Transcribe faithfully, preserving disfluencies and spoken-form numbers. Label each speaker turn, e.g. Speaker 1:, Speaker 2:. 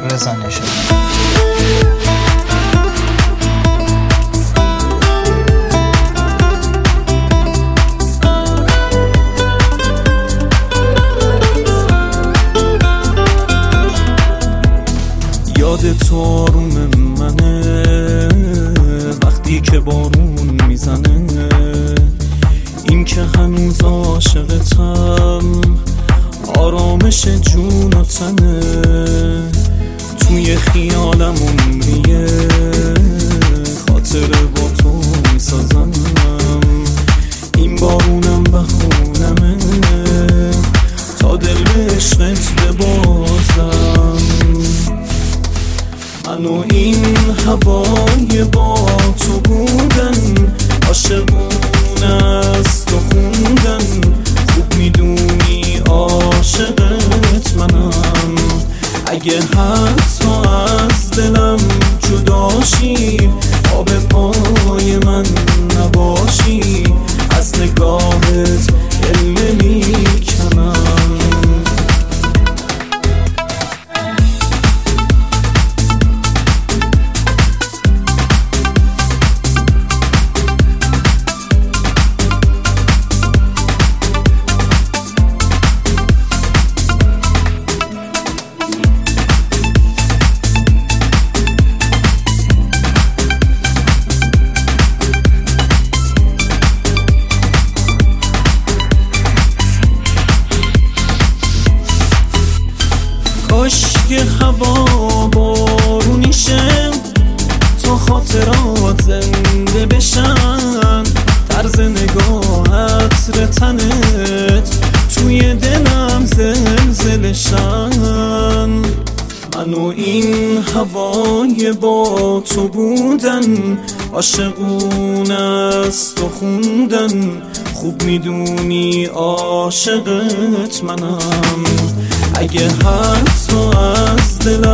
Speaker 1: رضا نژاد.
Speaker 2: یاد تو آروم منه وقتی که بارون میزنه، این که هنوز عاشقتم آرامش جون و تنه. توی خیالم عمریه خاطر با تو میسازم، این بارونم بخونمه تا دل به عشقت ببازم. من و این هوای با تو بودن عاشقون است و خوندن، خوب میدونی عاشقت منم. اگه حتی از دلم جداشی آب پای من نباشی، از نگاهت دل نمیکنم. کاش که هوا بارونیشه تا خاطرات زنده بشن، طرز نگاهت رتنت توی دلم زلزلشن. من و این هوای با تو بودن عاشقون است و خوندن، خوب میدونی عاشقت منم. اگه حتی از دلم